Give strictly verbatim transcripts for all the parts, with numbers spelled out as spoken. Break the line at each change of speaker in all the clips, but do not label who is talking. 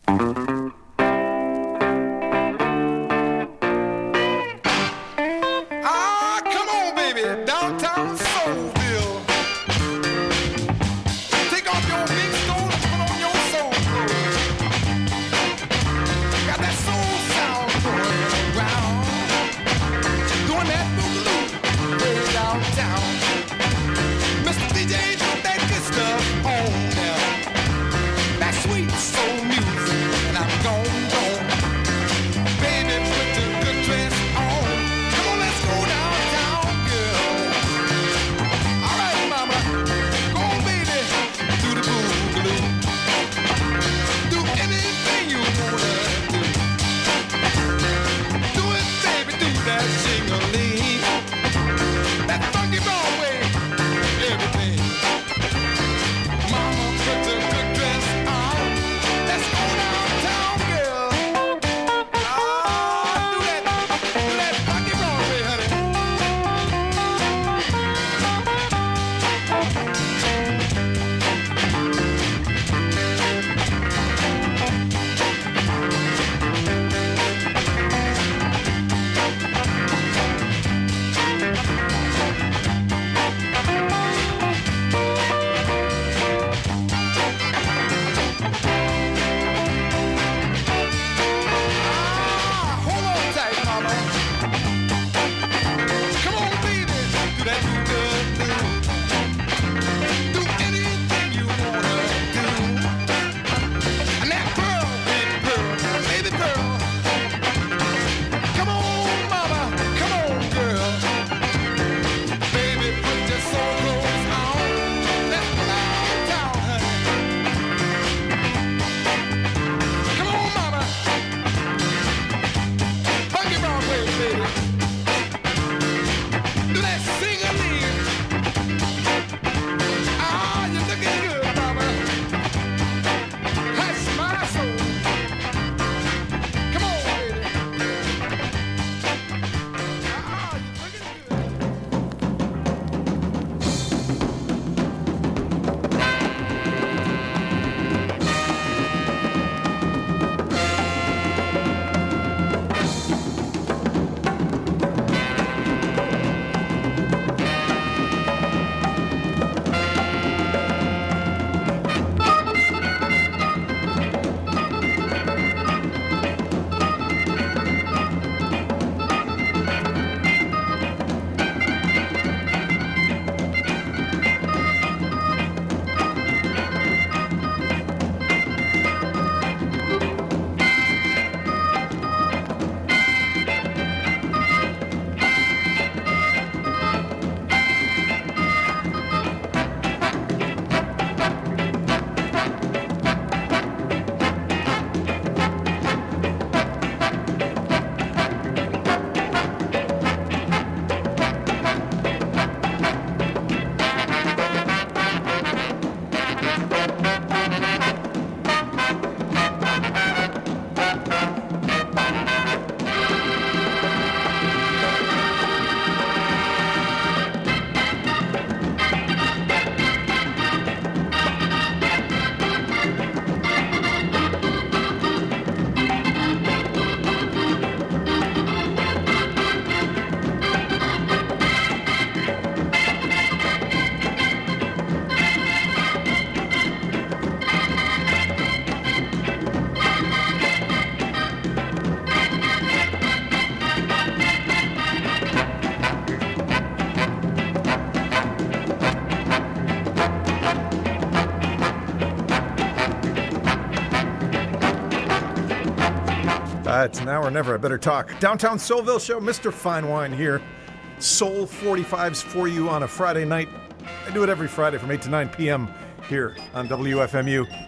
Uh, it's now or never. I better talk. Downtown Soulville Show, Mister Fine Wine here. Soul forty-fives for you on a Friday night. I do it every Friday from eight to nine p.m. here on W F M U.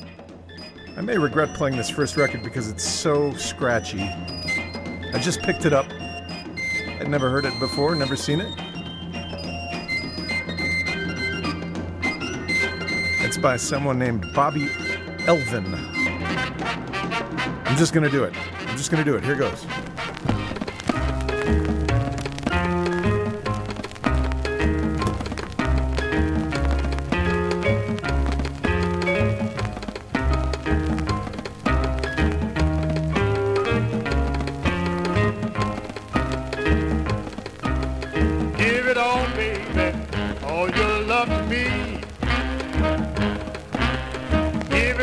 I may regret playing this first record because it's so scratchy. I just picked it up. I'd never heard it before, never seen it. It's by someone named Bobby Elvin. I'm just going to do it. I'm just going to do it. Here goes.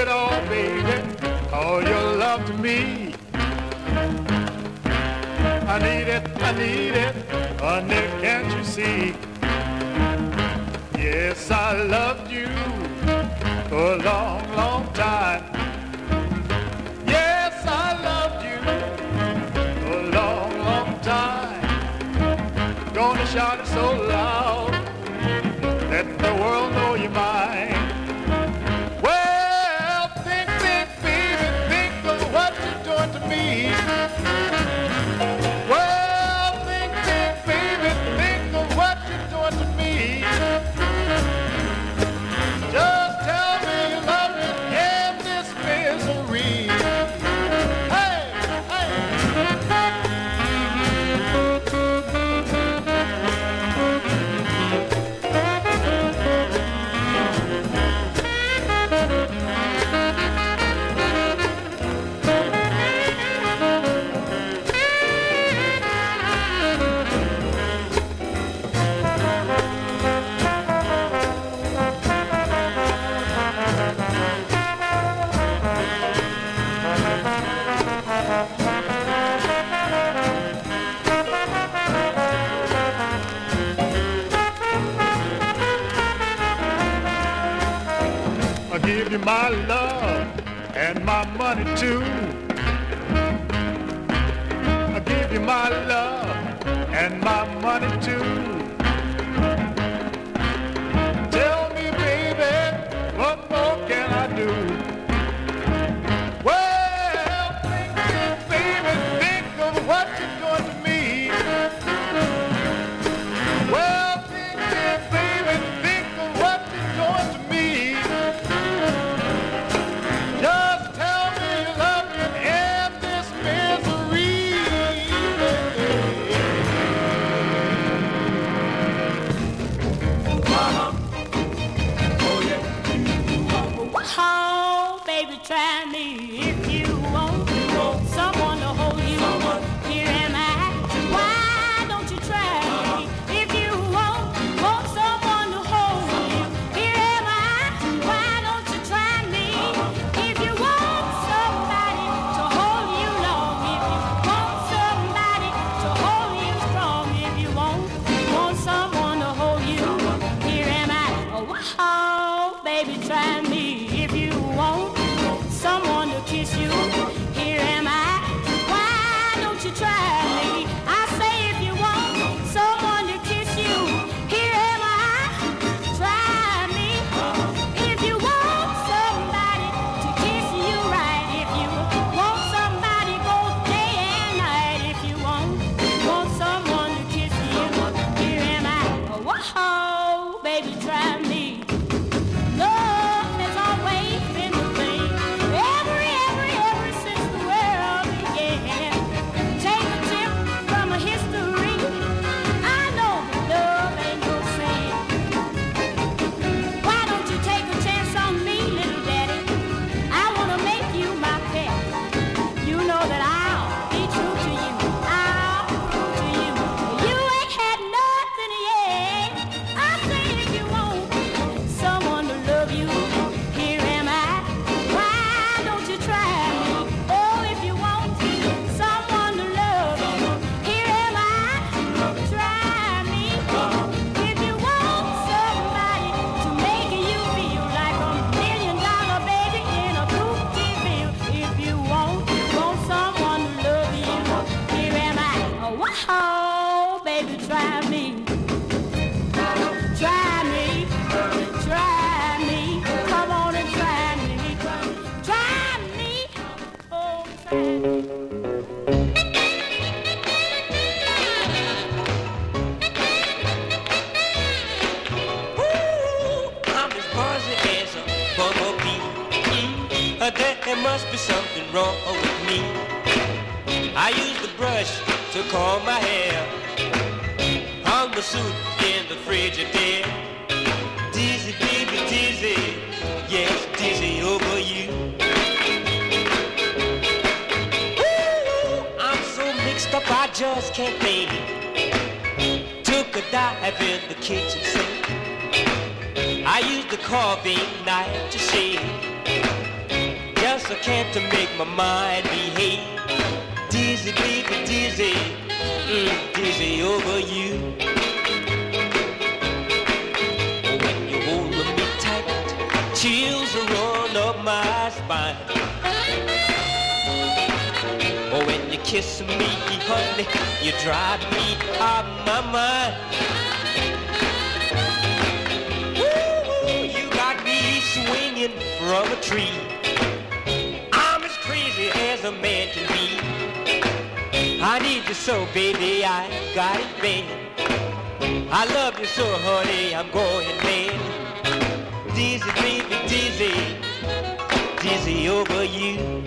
it all, baby, all your love to me. I need it, I need it, honey, can't you see? Yes, I loved you for a long, long time. Yes, I loved you for a long, long time. Gonna shout it so loud, let the world know you're mine. Well, think, think, baby, think of what you're doing to me. Well, think, think, baby, think of what you're doing to me. Just tell me you love me in this misery. Hey, hey. I'll give you my love and my money too. I'll give you my love and my money too. Tell me, baby, what more can I do? Well, think, think, baby, think of what you're doing to me. Well, think, think, baby, think of what you're doing to me. Just tell me you love me and end this misery.
Uh-huh. Oh, yeah. Oh, baby, try me if you want. Someone to hold you. Someone. Here am I. Why don't you try me if you want? Want someone to hold you. Here am I. Why don't you try me if you want somebody to hold you long? If you want somebody to hold you strong. If you want, want someone to hold you. Here am I. Oh, oh, baby, try me if you want someone to kiss you. Here am I. Why don't you try me? I say if you want someone to kiss you. Here am I. Try me. If you want somebody to kiss you right. If you want somebody both day and night. If you want, want someone to kiss you. Here am I. Oh, oh, baby, try me. Love has always been the thing. Every, every, every since the world began. Take a tip from a history. I know that love ain't no sin. Why don't you take a chance on me, little daddy? I wanna make you my pet. You know that I'll be true to you. I'll be true to you. You ain't had nothing yet. I say if you want someone to love you, here am I. Why don't you try me? Oh, if you want someone to love you, here am I. Try me. If you want somebody to make you feel like a million dollar baby in a Gucci bill. If you want, want someone to love you, here am I. Oh, wow, baby, try me. Try me. Try me. Come on and try me. Try me. Oh, try me.
Ooh, I'm as buzzing as a bumblebee. Mm, uh, there must be something wrong with me. I use the brush to comb my hair. Hung the suit in the Frigidaire. Dizzy, baby, dizzy. Yes, dizzy over you. Ooh, I'm so mixed up I just can't think. Took a dive in the kitchen sink. I used the carving knife to shave. just can't make my mind behave. Dizzy, baby, dizzy, mm, dizzy over you. When you hold me tight, chills run up my spine. Oh, when you kiss me, honey, you drive me out my mind. Woo, you got me swinging from a tree. I'm as crazy as a man can be. I need you so, baby, I got it bad. I love you so, honey, I'm going mad. Dizzy, baby, dizzy, dizzy over you.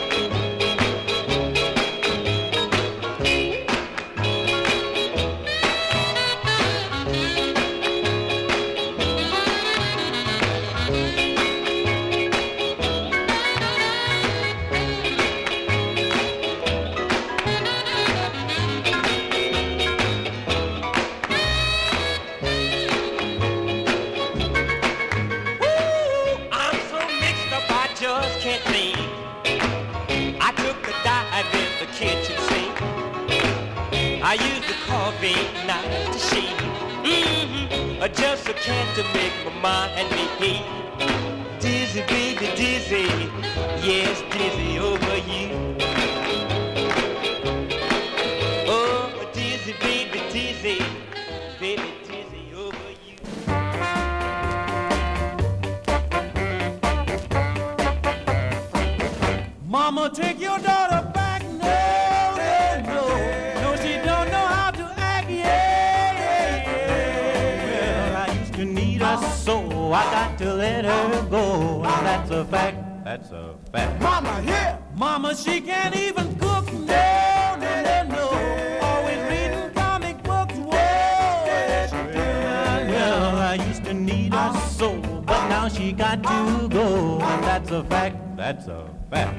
I use the coffee night to see. Mm-hmm. I just can't to make my mind behave. Dizzy, baby, dizzy, yes, dizzy over you. Oh, dizzy, baby, dizzy, baby, dizzy over you.
Mama, take your daughter back, no, no, no. No, she don't know how to act, yeah, yeah, yeah. Well, I used to need her so I got to let her go. And that's a fact, that's a fact.
Mama, here!
Mama, she can't even cook, no, no, no, no. Always reading comic books, whoa. Well, I used to need her so, but now she got to go. And that's a fact, that's a fact.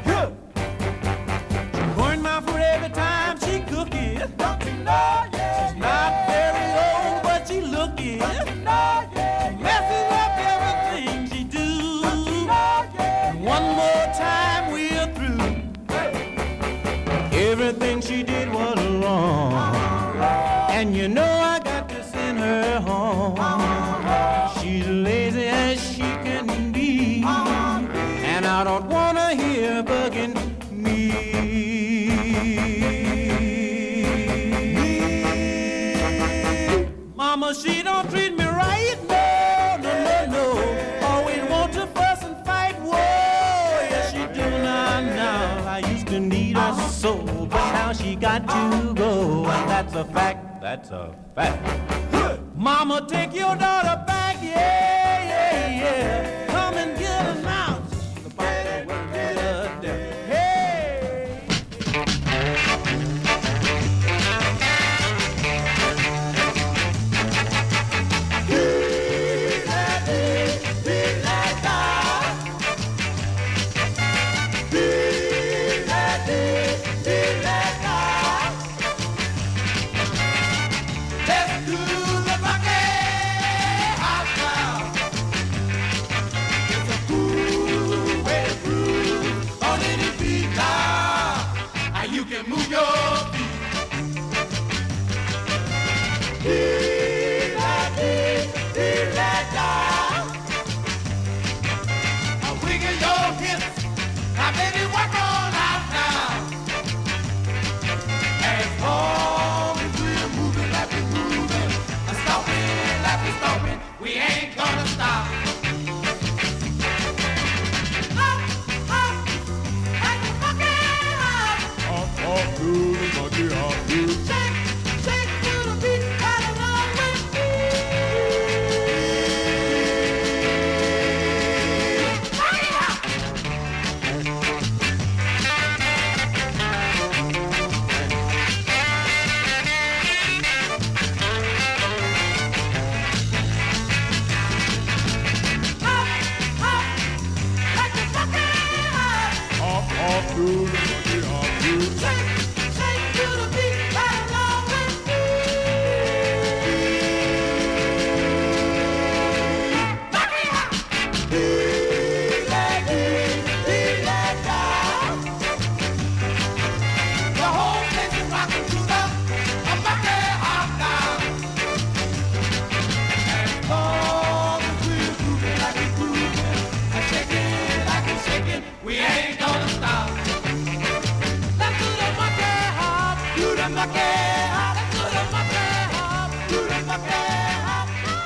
Burn my food every time she cook it.
Don't you know, yeah,
She's not very old, but she look it.
Don't you know, yeah,
She messes up everything she do.
Don't you know, yeah,
One more time we're through. Everything she did was wrong. And you know I got to send her home. She's lazy as she can be. And I don't want to hear her bugging me. Mama, she don't treat me right, no, no, no, no. Always want to fuss and fight, whoa, yes she do now, now. I used to need her so, but now she got to go. And that's a fact, that's a fact. Mama, take your daughter back, yeah, yeah, yeah. Come and get her now.
move your feet. Wiggle your hips. Now, baby, work on out now. As long as we're moving like we're moving, stomping like we're stomping, we ain't gonna stop. Up to the monkey, up to shake, shake to the beat, right along with me. Up, up, like the monkey, up. Up, up to the monkey, up to shake. Be like, be like we ain't gonna stop. Let's do the monkey hop, do the monkey hop, let's do the monkey hop, do the monkey hop.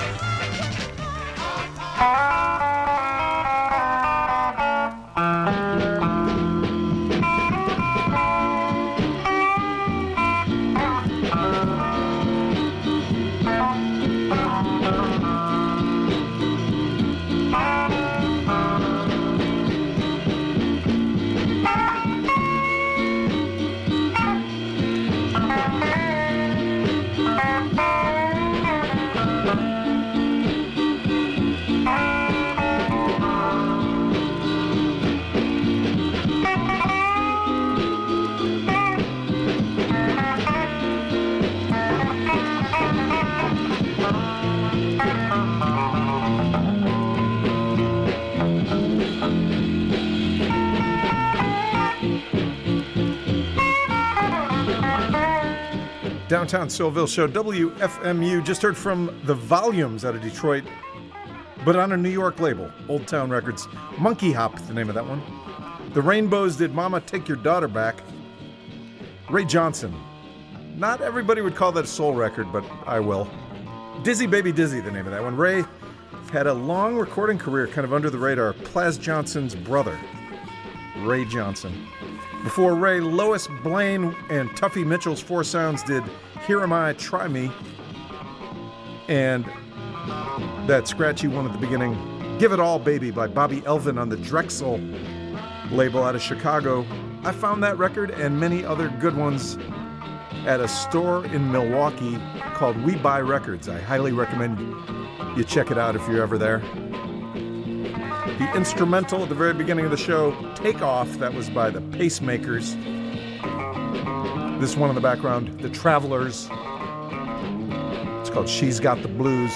Downtown Soulville Show, W F M U. Just heard from The Volumes out of Detroit, but on a New York label, Old Town Records. Monkey Hop, the name of that one. The Rainbows did Mama Take Your Daughter Back. Ray Johnson. Not everybody would call that a soul record, but I will. Dizzy Baby Dizzy, the name of that one. Ray had a long recording career, kind of under the radar. Plas Johnson's brother, Ray Johnson. Before Ray, Lois Blaine and Tuffy Mitchell's Four Sounds did Here Am I, Try Me. And that scratchy one at the beginning, Give It All Baby by Bobby Elvin on the Drexel label out of Chicago. I found that record and many other good ones at a store in Milwaukee called We Buy Records. I highly recommend you check it out if you're ever there. The instrumental at the very beginning of the show, Take Off, that was by the Pacemakers. This one in the background, The Travelers. It's called She's Got the Blues.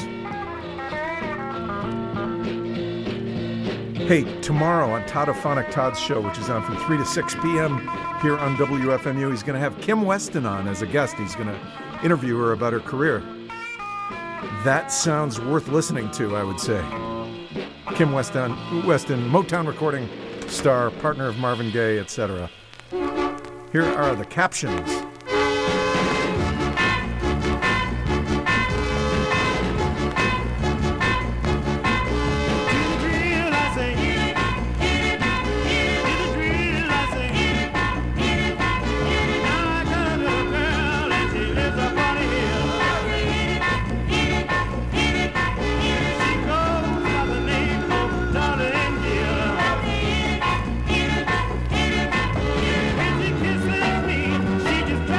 Hey, tomorrow on Toddophonic Todd's show, which is on from three to six p.m. here on W F M U, he's going to have Kim Weston on as a guest. He's going to interview her about her career. That sounds worth listening to, I would say. Kim Weston, Weston, Motown recording star, partner of Marvin Gaye, et cetera. Here are the captions.
She just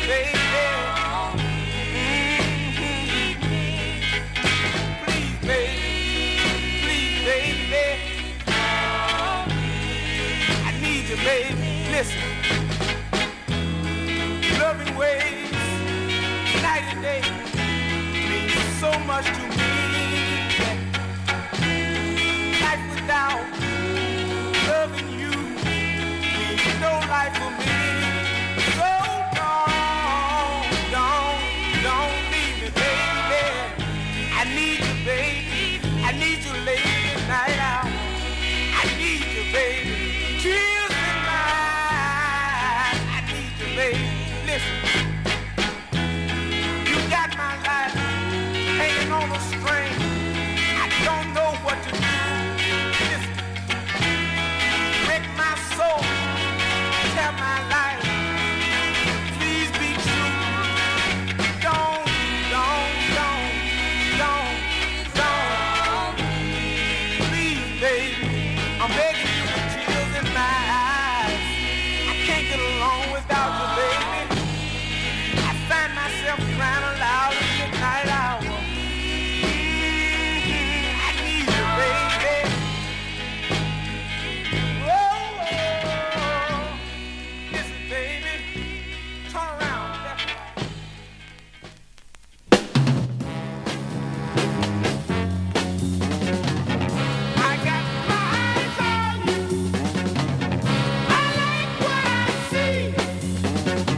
Listen, loving ways, night and day, means so much to me. Life without loving you means no life for me. So don't, don't, don't leave me, baby. I need you, baby. I need you late in the night out. I need you, baby. Tears in my eyes. I need you, baby. Listen, you got my life hanging on a string. I don't know what to do. Listen, break my soul, tell my life. Please be true. Don't, don't, don't, don't, don't. Please, baby, I'm begging you for tears in my eyes. I can't get along without you, baby. I find myself crying aloud in the midnight hour. Mm-hmm. I need you, baby. Whoa, whoa. Listen, baby. Turn around. I got my eyes on you. I like what I see.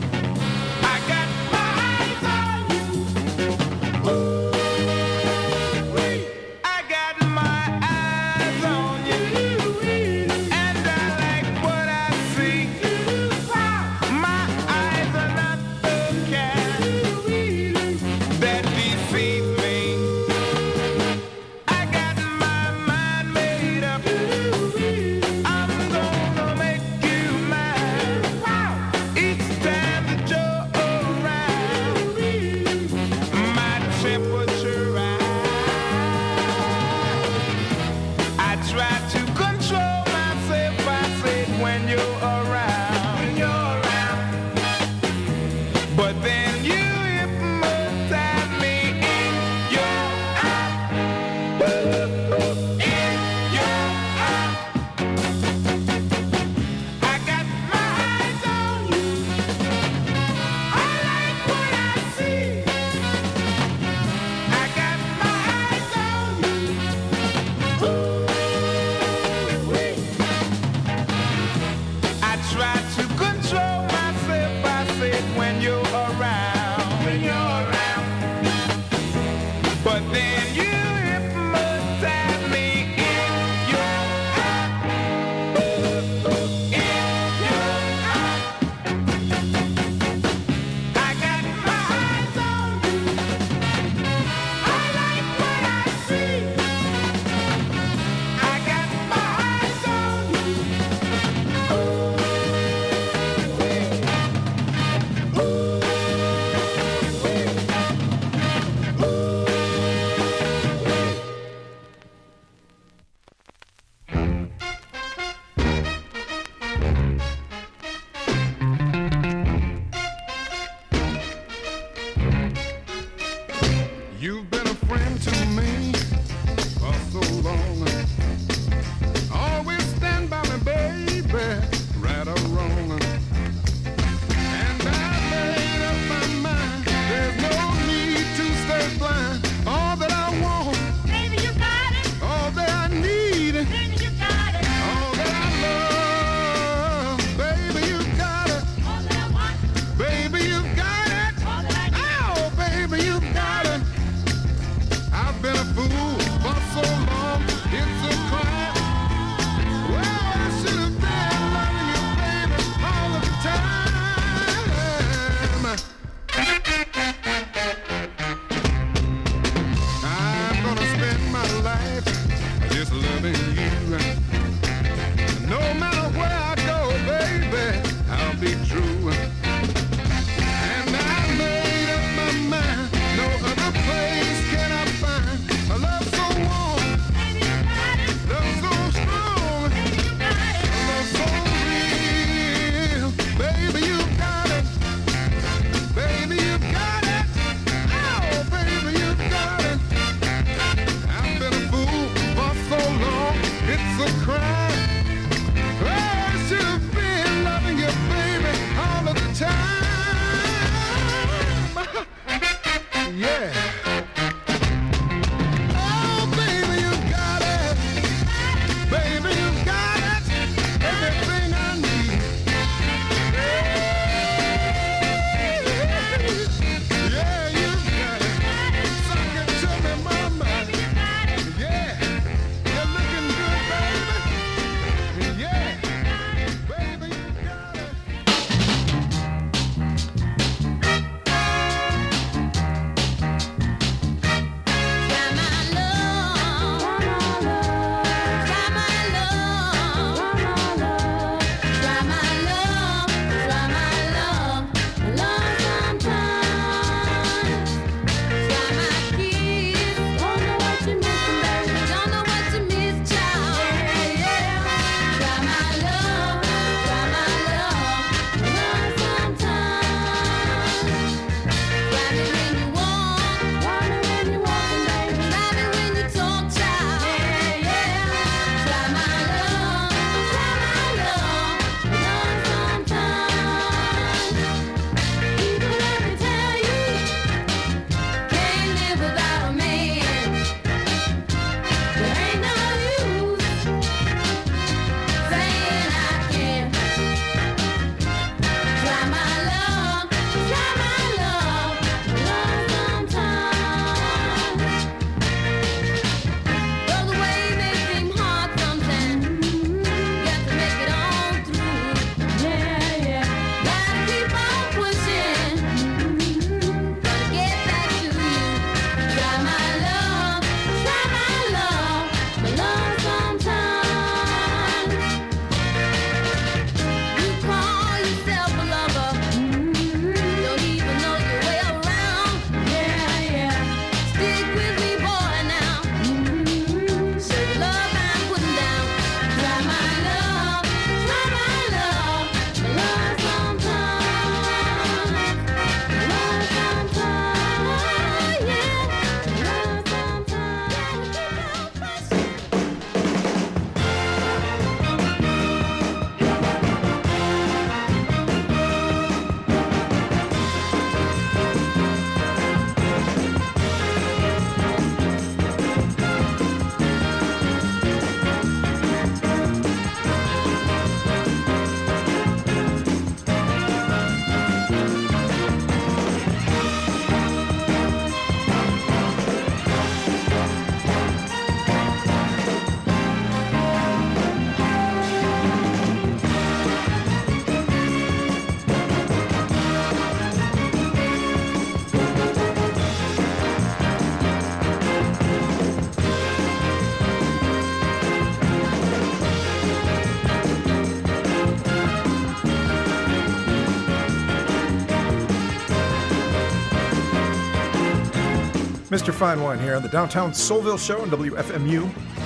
Mister Fine Wine here on the Downtown Soulville Show on W F M U.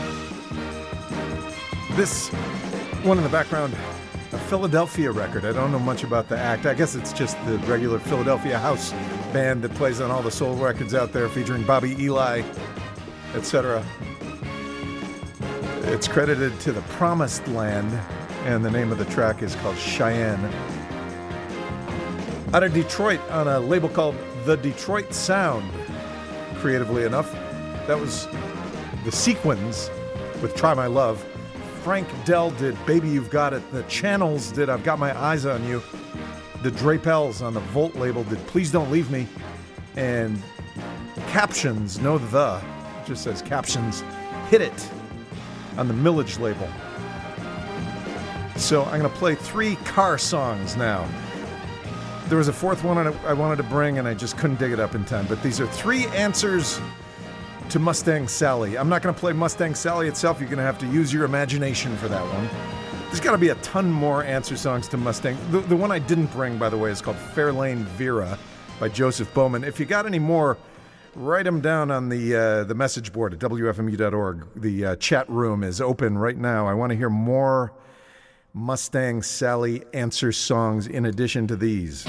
This one in the background, a Philadelphia record. I don't know much about the act. I guess it's just the regular Philadelphia house band that plays on all the soul records out there, featuring Bobby Eli, et cetera. It's credited to the Promised Land, and the name of the track is called Cheyenne. Out of Detroit on a label called The Detroit Sound. Creatively enough, that was the Sequins with Try My Love. Frank Dell did Baby You've Got It. The Channels did I've Got My Eyes on You. The Drapels on the Volt label did Please Don't Leave Me. And Captions, no the, it just says Captions, Hit It on the Millage label. So I'm going to play three car songs now. There was a fourth one I wanted to bring, and I just couldn't dig it up in time. But these are three answers to Mustang Sally. I'm not going to play Mustang Sally itself. You're going to have to use your imagination for that one. There's got to be a ton more answer songs to Mustang. The, the one I didn't bring, by the way, is called Fairlane Vera by Joseph Bowman. If you got any more, write them down on the uh, the message board at W F M U dot org. The uh, chat room is open right now. I want to hear more Mustang Sally answer songs in addition to these.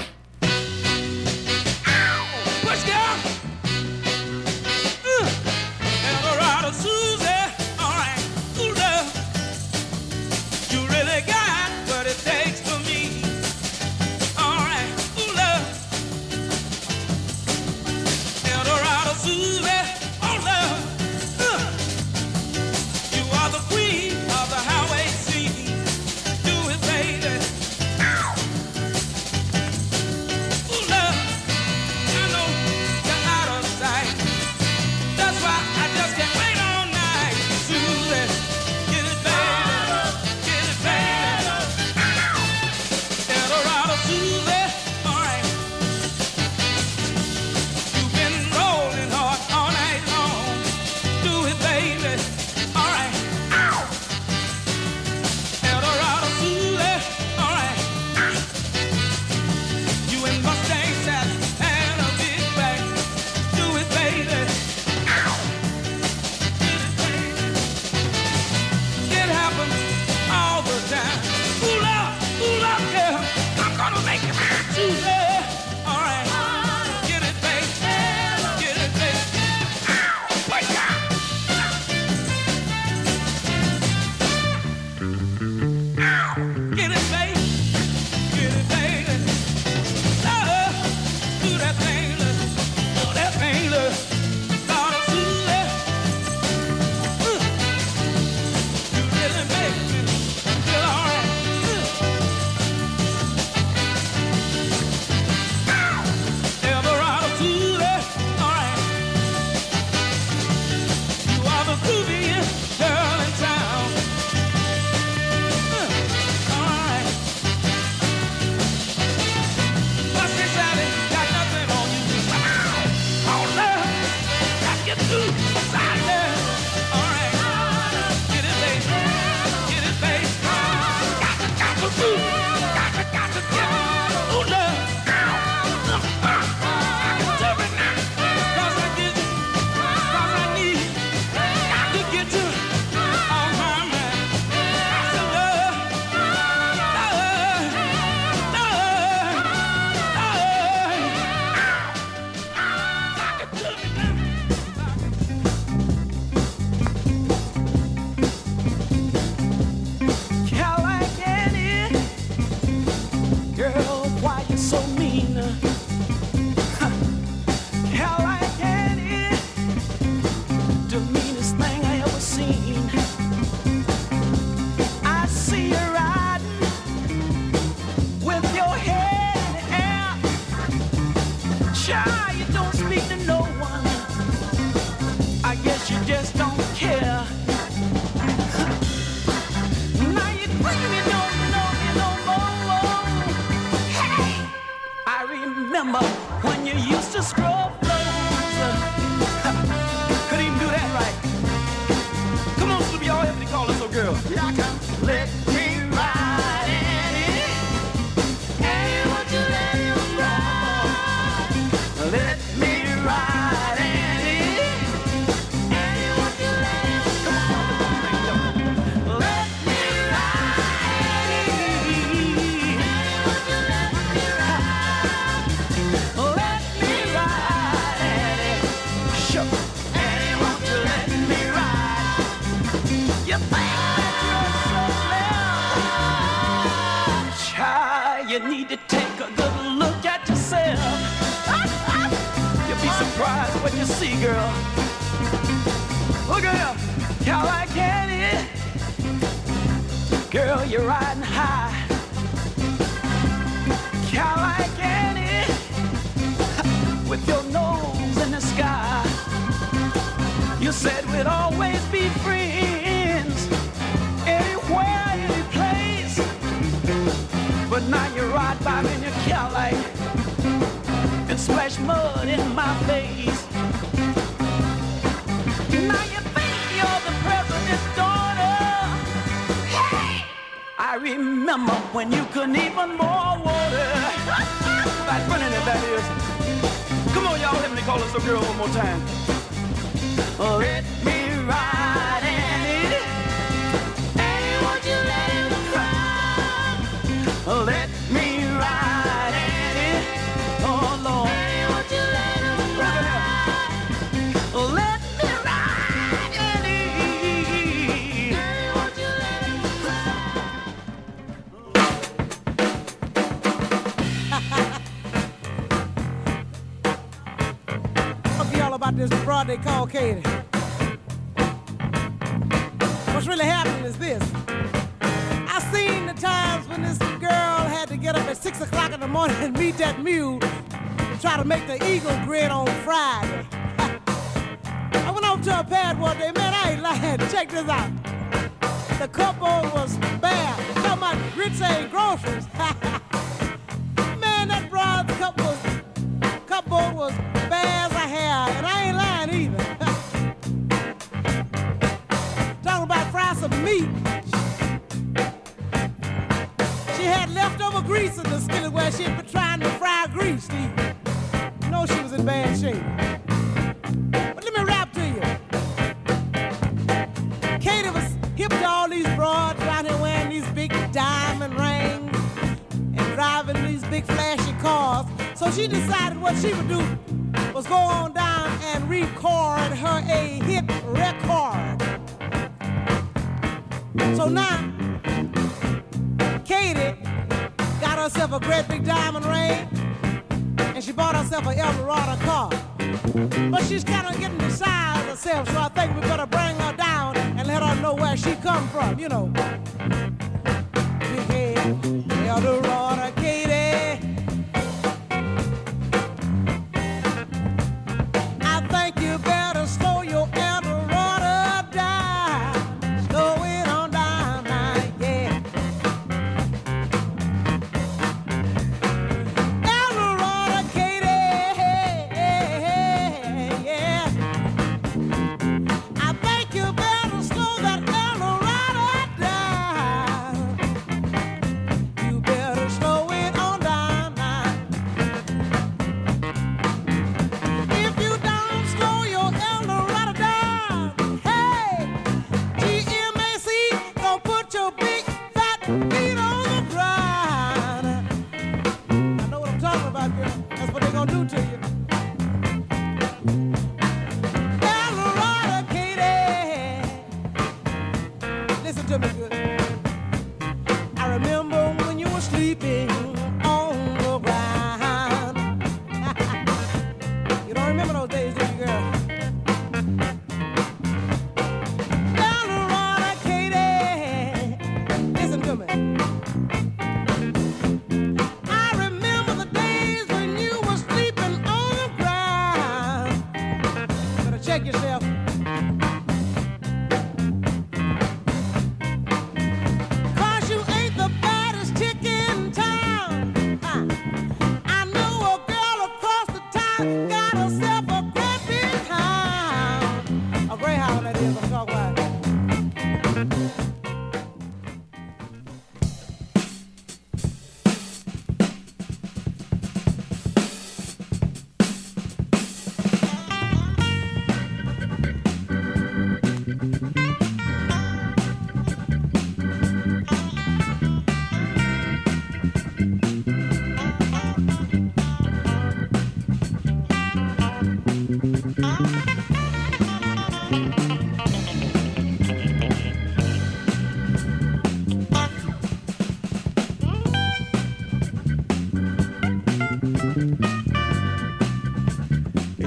Let me ride in it.
see, girl. Look at her, Cadillac Candy. Girl, you're riding high. Cadillac Candy, with your nose in the sky. You said we'd always be friends, anywhere, any place. But now you ride by me in your Cadillac and splash mud in my face. Now you think you're the president's daughter. Hey! I remember when you couldn't even boil water. That's funny that that is. Come on, y'all, let me call this little girl one more time. Let me ride in it. Hey, won't you let him cry? Let me ride in it. Oh, Lord. Hey, won't you let him cry? Let me ride in it. Hey, won't you let him cry?
Talk to y'all about this broad they call Katie. What's really happening is this. I seen the times when this girl had to get up at six o'clock in the morning and meet that mule and try to make the eagle grin on Friday. I went over to her pad one day, man, I ain't lying. Check this out. The cupboard was bare. Talking about grits ain't groceries. Man, that broad's cupboard, cupboard was bare as a hair, and I ain't lying either. Talking about fry some meat. She had leftover grease in the skillet where she'd been trying to fry grease. You know she was in bad shape. But let me rap to you. Katie was hip to all these broads around here wearing these big diamond rings and driving these big flashy cars. So she decided what she would do was go on down and record her a hit record. So now, Katie got herself a great big diamond ring, and she bought herself an Eldorado car. But she's kind of getting beside herself, so I think we better bring her down and let her know where she come from, you know. Big head, Eldorado, Katie. I think you better slow your Eldorado down. Slow it on down now, yeah. Eldorado, Katie, yeah. I think you better slow that Eldorado down. You better slow it on down now. If you don't slow your Eldorado down, hey, G M A C gon' put your big fat feet on the ground. I know what I'm talking about, girl. That's what they gonna do to you. Eldorado, Katie. Listen to me good. I remember when you were sleeping on the ground. You don't remember those days, do you, girl? Eldorado, Katie. Listen to me. I remember the days when you were sleeping on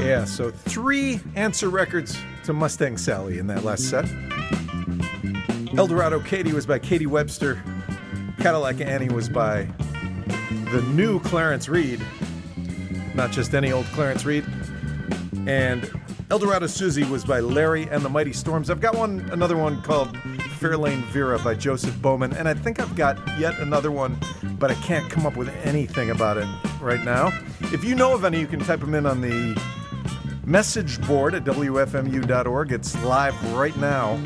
Yeah, so three answer records to Mustang Sally in that last set. Eldorado Katie was by Katie Webster. Cadillac Annie was by the new Clarence Reed, not just any old Clarence Reed. And Eldorado Susie was by Larry and the Mighty Storms. I've got one, another one called Fairlane Vera by Joseph Bowman, and I think I've got yet another one, but I can't come up with anything about it right now. If you know of any, you can type them in on the message board at W F M U dot org. It's live right now.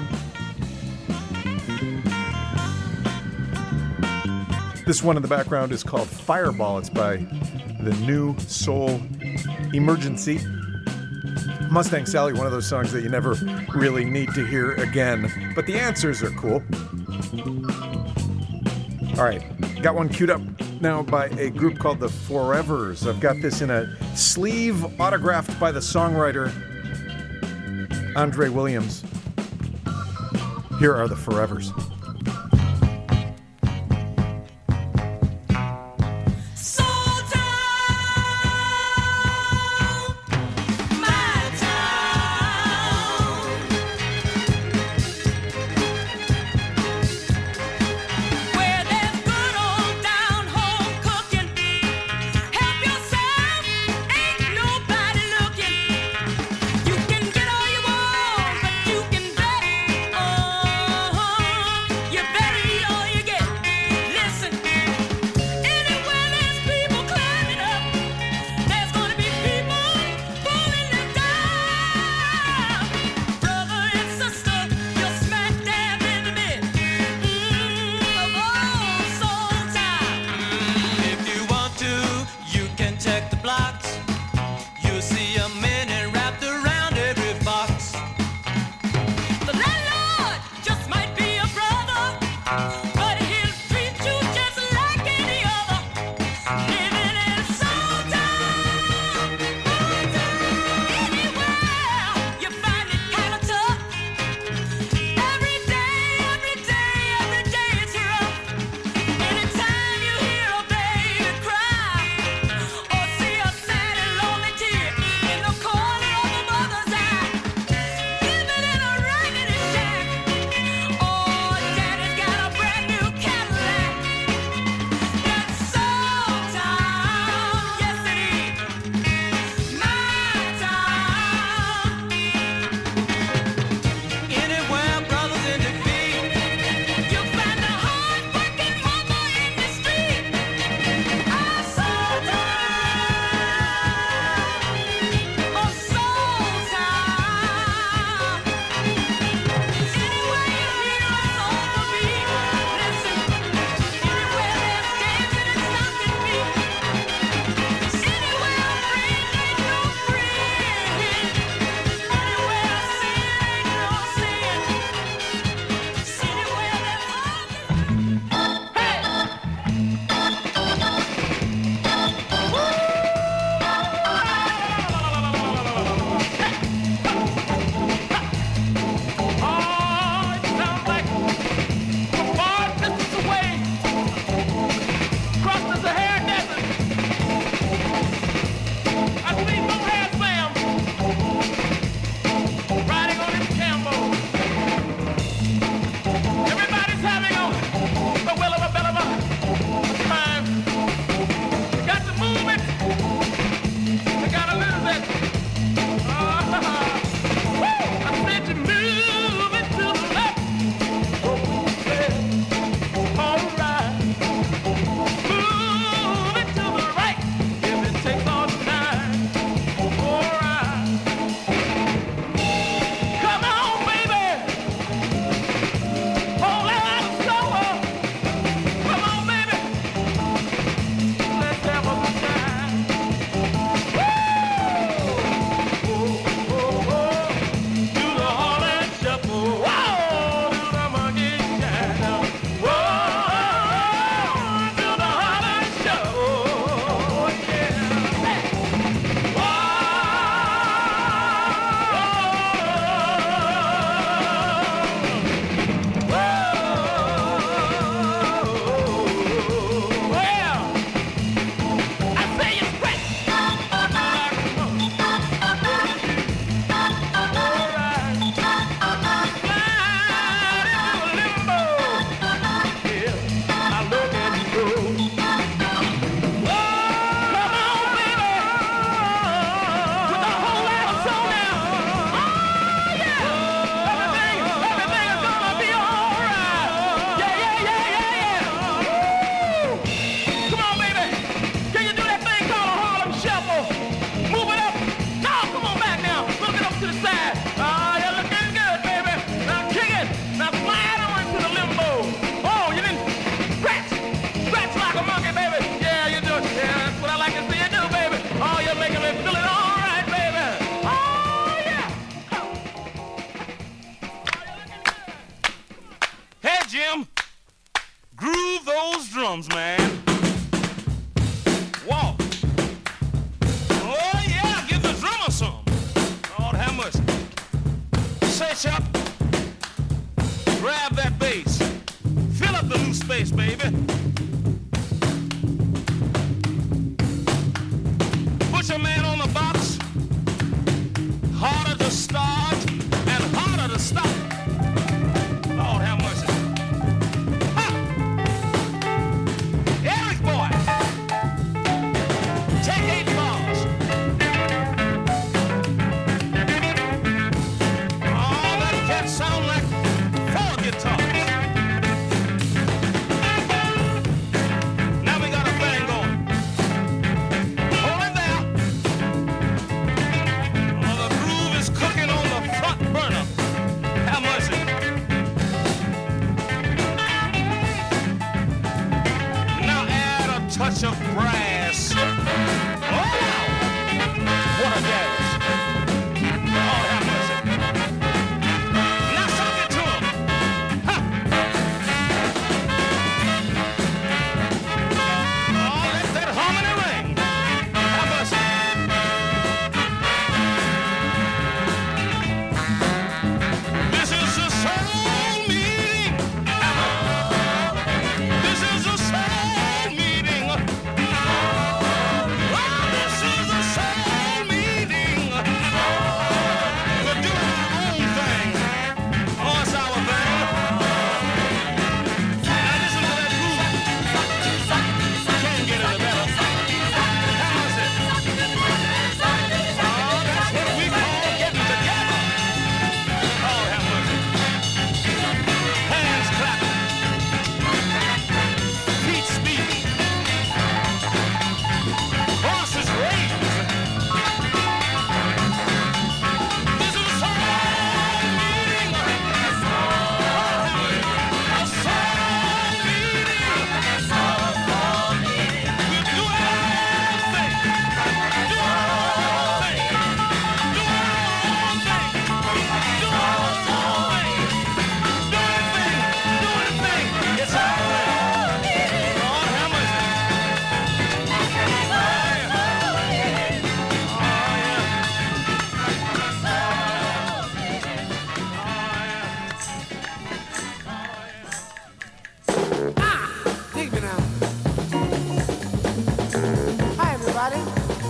This one in the background is called Fireball. It's by the New Soul Emergency. Mustang Sally, one of those songs that you never really need to hear again. But the answers are cool. All right, got one queued up now by a group called the Forevers. I've got this in a sleeve autographed by the songwriter Andre Williams. Here are the Forevers.
You can get all you want, but you can bet. Oh,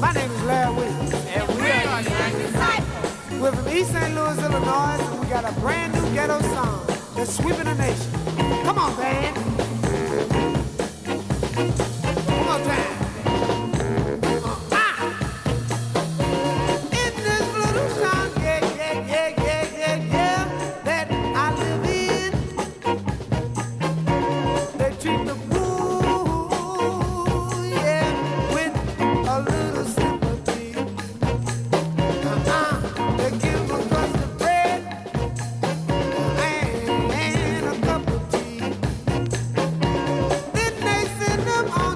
My name is Larry Williams.
And we are the Disciples.
We're from East Saint Louis, Illinois, and we got a brand new ghetto song that's sweeping the nation. Come on, band. One more time. Uh, ah. In this little town, yeah, yeah, yeah, yeah, yeah, yeah, that I live in, they treat the poor, yeah, with a little sympathy. Uh-uh. They give a crust of bread and, and a cup of tea. Then they send them on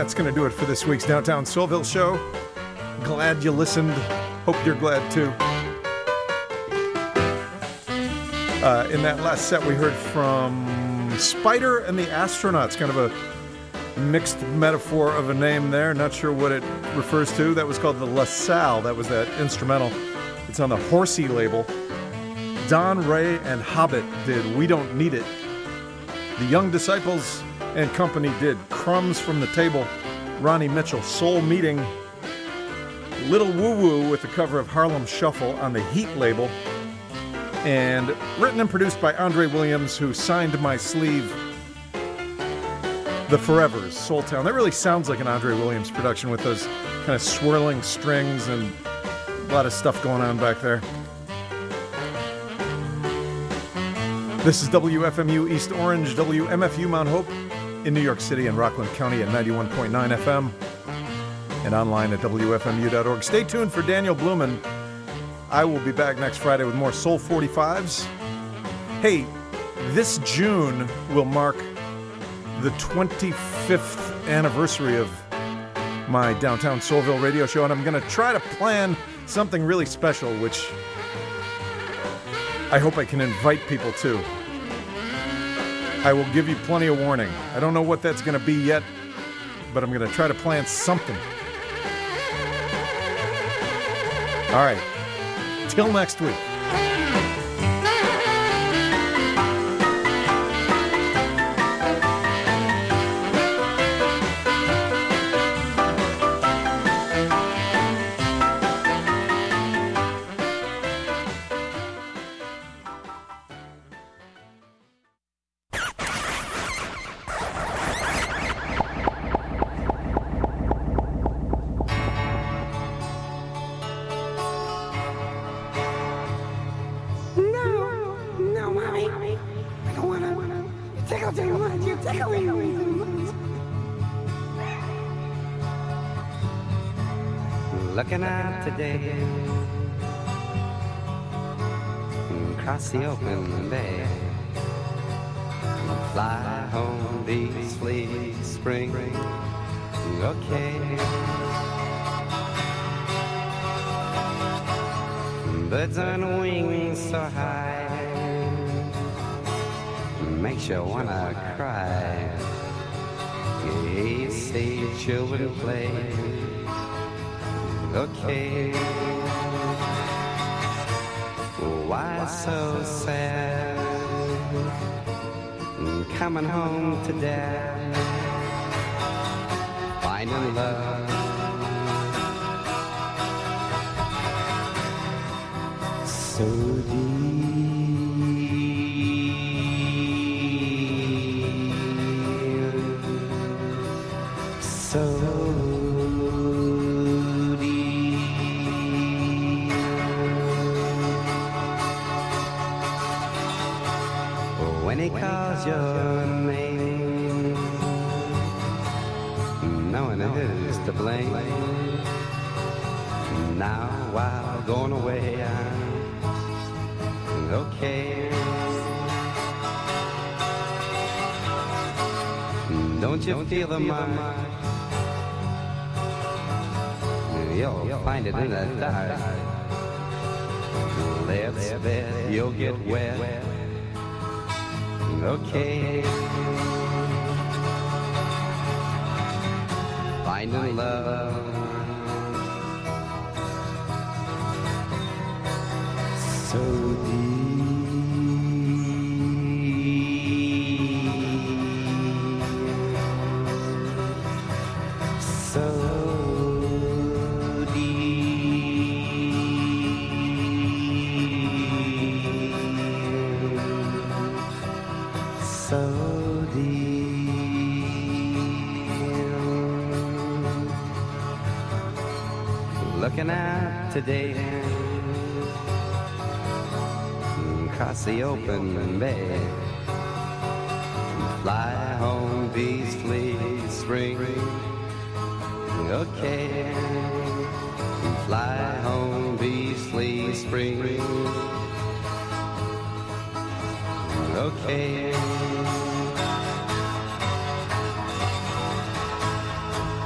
that's going to do it for this week's Downtown Soulville show. Glad you listened. Hope you're glad too. Uh, in that last set, we heard from Spider and the Astronauts, kind of a mixed metaphor of a name there. Not sure what it refers to. That was called the La Salle. That was that instrumental. It's on the Horsey label. Don Ray and Hobbit did We Don't Need It. The Young Disciples and Company did Crumbs from the Table. Ronnie Mitchell, Soul Meeting. Little Woo Woo with the cover of Harlem Shuffle on the Heat label. And written and produced by Andre Williams, who signed my sleeve. The Forevers, Soul Town. That really sounds like an Andre Williams production with those kind of swirling strings and a lot of stuff going on back there. This is W F M U East Orange, W M F U Mount Hope in New York City and Rockland County at ninety-one point nine F M and online at W F M U dot org. Stay tuned for Daniel Blumen. I will be back next Friday with more Soul forty-fives. Hey, this June will mark the twenty-fifth anniversary of my Downtown Soulville radio show, and I'm going to try to plan something really special, which I hope I can invite people to. I will give you plenty of warning. I don't know what that's going to be yet, but I'm going to try to plan something. All right. Till next week.
Looking out today across the open bay, fly home peacefully, spring, okay. Birds on wings so high, makes you wanna cry. You see children play, okay. Why so sad? Coming home to dad, finding love so deep, so when he calls your name, knowing who's to blame. Now while going away, I'm okay. Don't you feel the mark? You'll find it in the dark. Let's bet you'll get wet. Okay, finding love so deep, so so deep. Looking out today across the open bay, fly home peacefully, spring, okay. Fly home peacefully, spring, okay.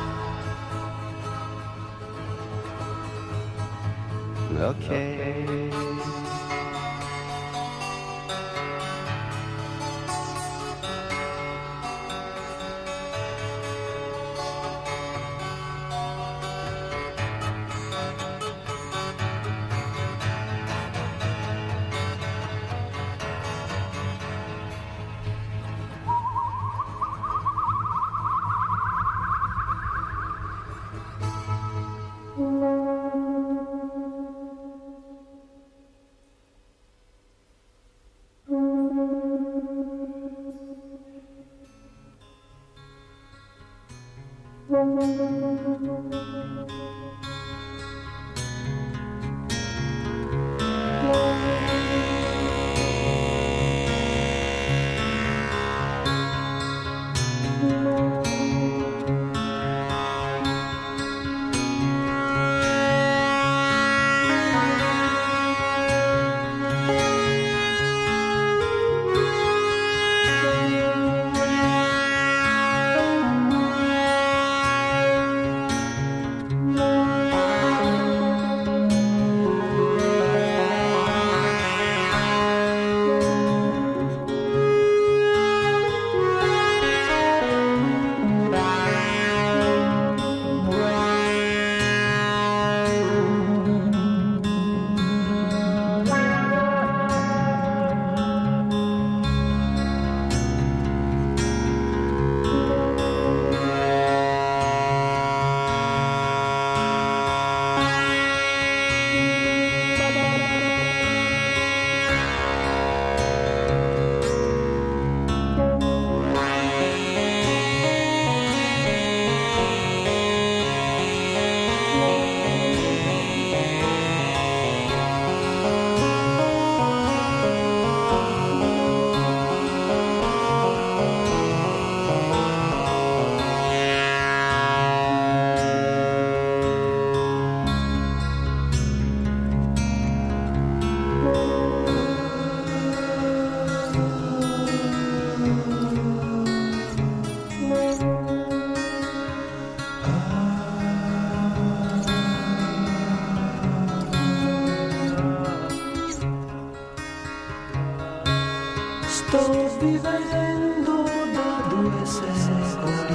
Sto vivendo da due secoli,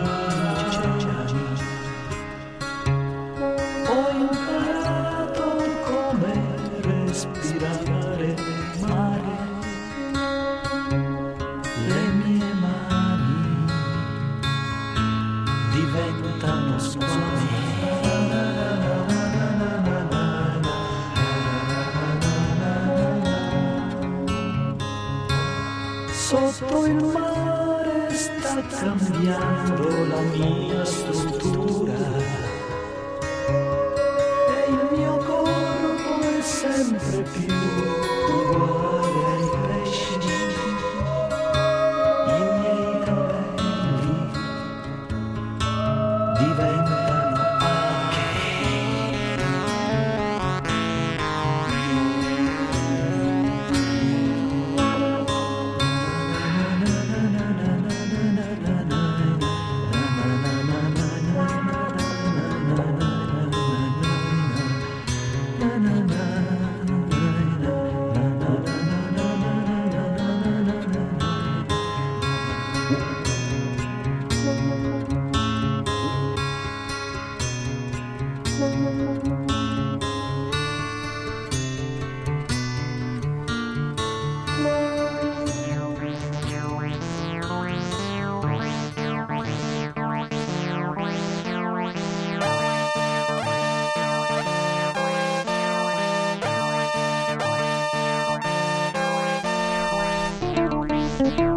ho imparato come respirare il mare, le mie mani diventano squame. Sotto il mare sta cambiando la mia struttura e il mio corpo è sempre più uguale ai pesci. I miei capelli diventano alghe.
Thank you.